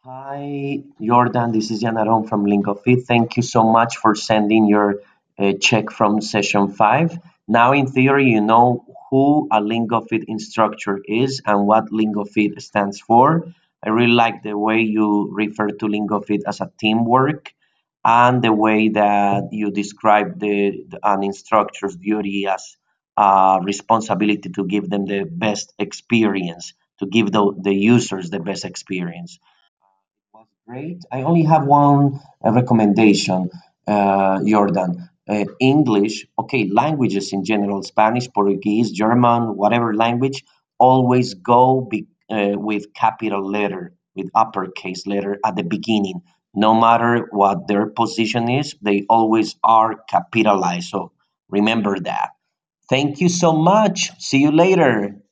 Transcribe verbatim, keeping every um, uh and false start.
Hi, Jordan. This is Jan Aron from LingoFit. Thank you so much for sending your uh, check from session five. Now, in theory, you know who a LingoFit instructor is and what LingoFit stands for. I really like the way you refer to LingoFit as a teamwork and the way that you describe the, the an instructor's duty as a responsibility to give them the best experience, to give the, the users the best experience was great. I only have one uh, recommendation, uh, Jordan. Uh, English, okay, languages in general, Spanish, Portuguese, German, whatever language, always go be, uh, with capital letter, with uppercase letter at the beginning. No matter what their position is, they always are capitalized. So remember that. Thank you so much. See you later.